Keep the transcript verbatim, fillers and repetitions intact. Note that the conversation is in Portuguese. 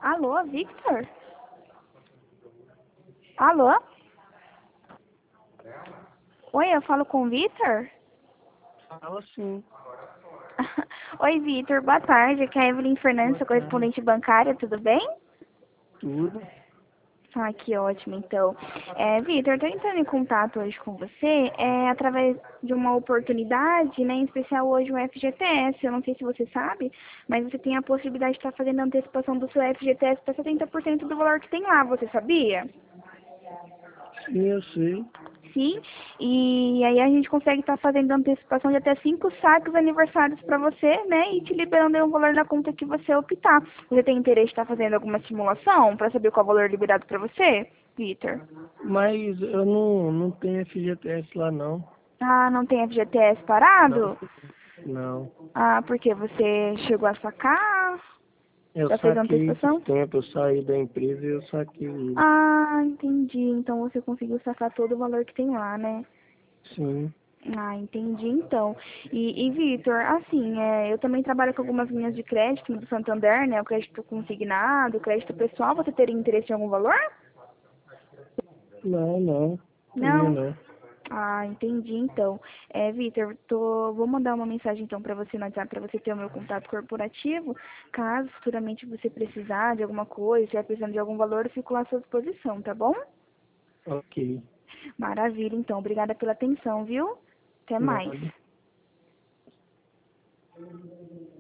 Alô, Victor? Alô? Oi, eu falo com o Victor? Fala sim. Oi, Victor, boa tarde. Aqui é a Evelyn Fernandes, Boa sua tarde. correspondente bancária, tudo bem? Tudo? Ah, que ótimo, então. É, Victor, estou entrando em contato hoje com você é, através de uma oportunidade, né, em especial hoje o F G T S. Eu não sei se você sabe, mas você tem a possibilidade de estar fazendo a antecipação do seu F G T S para setenta por cento do valor que tem lá, você sabia? Sim, eu sei. Sim, e aí a gente consegue estar fazendo antecipação de até cinco saques aniversários para você, né? E te liberando aí um valor na conta que você optar. Você tem interesse de estar fazendo alguma simulação para saber qual valor liberado para você, Vitor? Mas eu não, não tenho F G T S lá não. Ah, não tem F G T S Não, parado? não. Ah, porque você chegou a sacar? Eu Já fez a saquei esse antecipação? tempo, eu saí da empresa e eu saquei ele. Ah, entendi. Então você conseguiu sacar todo o valor que tem lá, né? Sim. Ah, entendi então. E, e Vitor, assim, é, eu também trabalho com algumas linhas de crédito do Santander, né? O crédito consignado, o crédito pessoal. Você teria interesse em algum valor? Não, não. Tenho Não? não. Ah, entendi então. É, Vitor, tô, vou mandar uma mensagem então para você no WhatsApp para você ter o meu contato corporativo. Caso futuramente você precisar de alguma coisa, estiver precisando de algum valor, eu fico lá à sua disposição, tá bom? Ok. Maravilha, então. Obrigada pela atenção, viu? Até mais. Nada.